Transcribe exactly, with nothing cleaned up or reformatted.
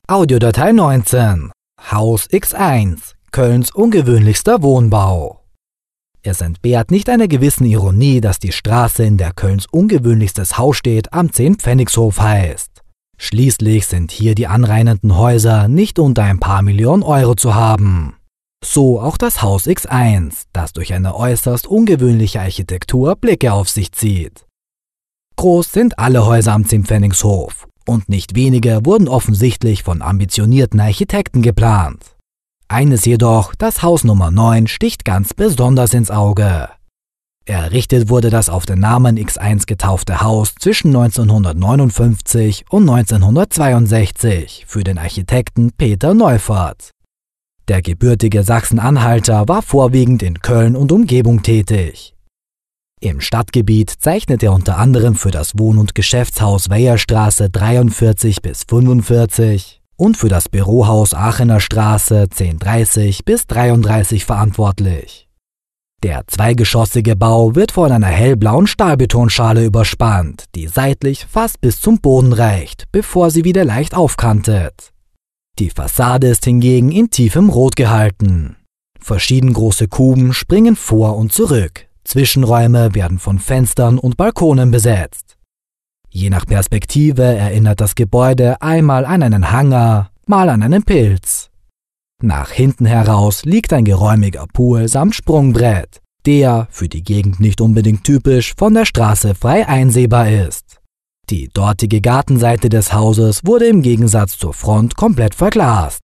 Audiodatei neunzehn. Haus X eins. Kölns ungewöhnlichster Wohnbau. Es entbehrt nicht einer gewissen Ironie, dass die Straße, in der Kölns ungewöhnlichstes Haus steht, am Zehn-Pfennigshof heißt. Schließlich sind hier die anrainenden Häuser nicht unter ein paar Millionen Euro zu haben. So auch das Haus X eins, das durch eine äußerst ungewöhnliche Architektur Blicke auf sich zieht. Groß sind alle Häuser am Zehn-Pfennigshof, und nicht wenige wurden offensichtlich von ambitionierten Architekten geplant. Eines jedoch, das Haus Nummer neun, sticht ganz besonders ins Auge. Errichtet wurde das auf den Namen X eins getaufte Haus zwischen neunzehnhundertneunundfünfzig und neunzehnhundertzweiundsechzig für den Architekten Peter Neufert. Der gebürtige Sachsen-Anhalter war vorwiegend in Köln und Umgebung tätig. Im Stadtgebiet zeichnet er unter anderem für das Wohn- und Geschäftshaus Weierstraße dreiundvierzig bis fünfundvierzig und für das Bürohaus Aachener Straße zehn dreißig bis dreiunddreißig verantwortlich. Der zweigeschossige Bau wird von einer hellblauen Stahlbetonschale überspannt, die seitlich fast bis zum Boden reicht, bevor sie wieder leicht aufkantet. Die Fassade ist hingegen in tiefem Rot gehalten. Verschieden große Kuben springen vor und zurück. Zwischenräume werden von Fenstern und Balkonen besetzt. Je nach Perspektive erinnert das Gebäude einmal an einen Hangar, mal an einen Pilz. Nach hinten heraus liegt ein geräumiger Pool samt Sprungbrett, der, für die Gegend nicht unbedingt typisch, von der Straße frei einsehbar ist. Die dortige Gartenseite des Hauses wurde im Gegensatz zur Front komplett verglast.